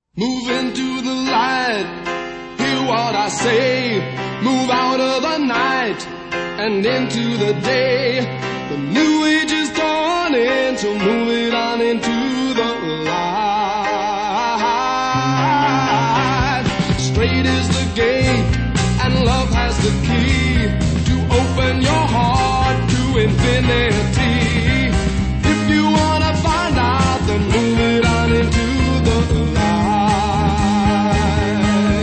Move into the light, hear what I say. Move out of the night and into the day. The new age is dawning, so move it on into the light. Straight is the gate, and love has the key to open your heart to infinity. If you wanna find out, then move it on into the light.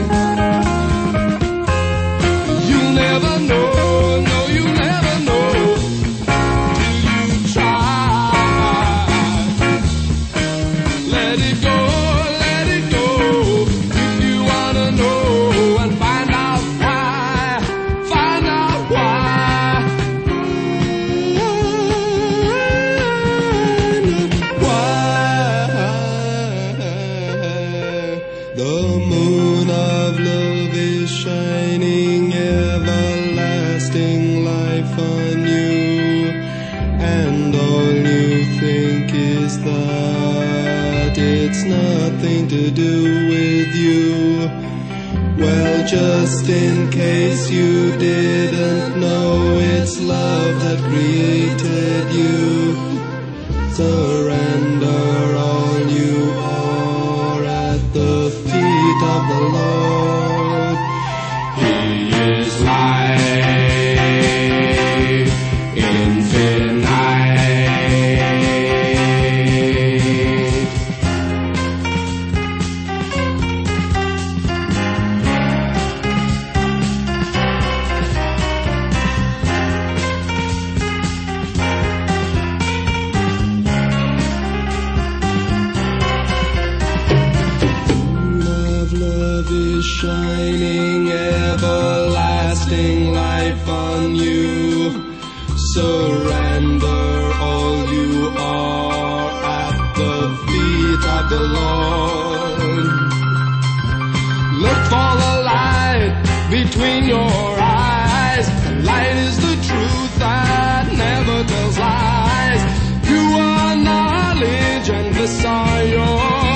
You'll never know, no, you never know till you try. Let it go, let it go. If you wanna know and find out why, find out why. The moon of love is shining, everlasting life on you, and all you think is that it's nothing to do with you. Well, just in case you didn't know, it's love that created you. Surrender all you are at the feet of the Lord. He is life, infinite. Love is shining, everlasting life on you. Surrender all you are at the feet of the Lord. Look for the light between your eyes. The light is the truth that never tells lies. You are knowledge and this are your